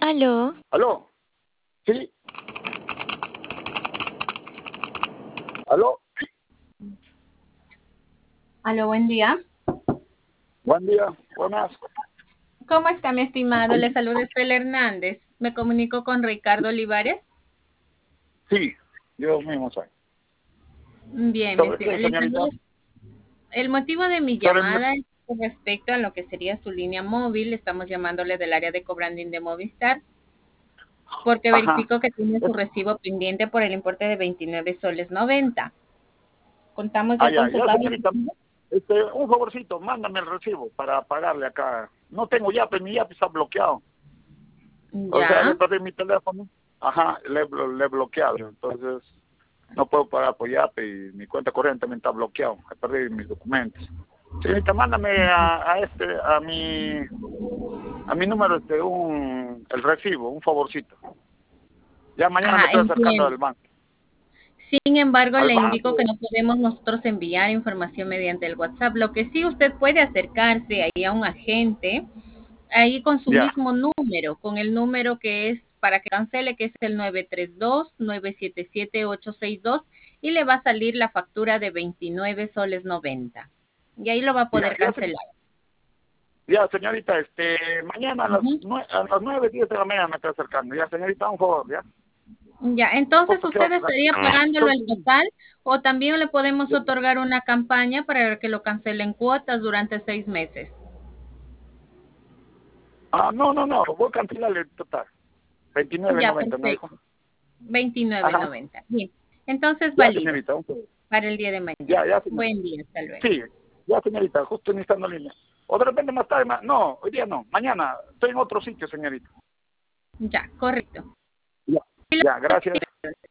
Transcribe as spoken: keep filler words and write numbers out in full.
¿Aló? ¿Aló? ¿Sí? ¿Aló? Sí. Aló, buen día. Buen día, buenas. ¿Cómo está, mi estimado? Le saluda Estela Hernández. Me comunico con Ricardo Olivares. Sí, yo mismo soy. Bien, mi ¿Sobre estimado. qué, Le señorita? saludo. El motivo de mi Sobre mi... llamada es con respecto a lo que sería su línea móvil. Estamos llamándole del área de cobranding de Movistar, porque Ajá. verifico que tiene su Es- recibo pendiente por el importe de veintinueve soles noventa. Contamos Ah, ya ya, con su ya, pago. señorita. Este, un favorcito, mándame el recibo para pagarle acá. No tengo yape, mi yape está bloqueado. O sea, le Ya. perdí mi teléfono. Ajá, le, blo- le he bloqueado. Entonces, no puedo pagar por yape y mi cuenta corriente también está bloqueado. He perdido mis documentos. Señorita, mándame a, a este, a mi, a mi número este, un, el recibo, un favorcito. Ya mañana me Ajá, estoy acercando entiendo. al banco. Sin embargo, Al le indico que banco. no podemos nosotros enviar información mediante el WhatsApp. Lo que sí usted puede acercarse ahí a un agente, ahí con su Ya. mismo número, con el número que es para que cancele, que es el nueve tres dos, nueve siete siete, ocho seis dos, y le va a salir la factura de veintinueve soles noventa. Y ahí lo va a Ya, poder ya, se- cancelar. ya, señorita, este, mañana a las, Ujú. nue- a las nueve, diez de la mañana me estoy acercando. Ya, señorita, un favor, ya. Ya, entonces ¿Cuánto quiero usted pagar? estaría pagándolo Son- el total o también le podemos otorgar una campaña para que lo cancelen cuotas durante seis meses. Ah, no, no, no, voy a cancelarle el total. veintinueve Ya, noventa, ¿no dijo? perfecto. veintinueve Ajá. noventa. Bien. Entonces Ya, válido señorita, un favor. para el día de Ya, mañana. ya, señorita. Buen día, hasta luego. Sí, ya, señorita, justo necesitando línea. O de repente más tarde, ma- no, hoy día no, mañana. Estoy en otro sitio, señorita. Ya, correcto. Ya, ya, gracias.